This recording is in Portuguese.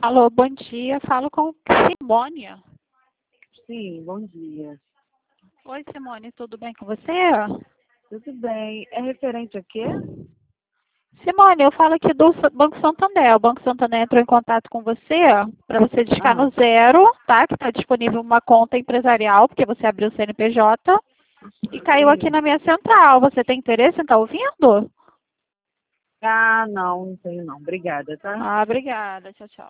Alô, bom dia. Falo com Simone. Sim, bom dia. Oi, Simone, tudo bem com você? Tudo bem. É referente a quê? Simone, eu falo aqui do Banco Santander. O Banco Santander entrou em contato com você para você discar Ah, no zero, tá? Que está disponível uma conta empresarial, porque você abriu o CNPJ e caiu aqui sim. na minha central. Você tem interesse em estar ouvindo? Ah, não tenho não. Obrigada, tá? Ah, obrigada. Tchau, tchau.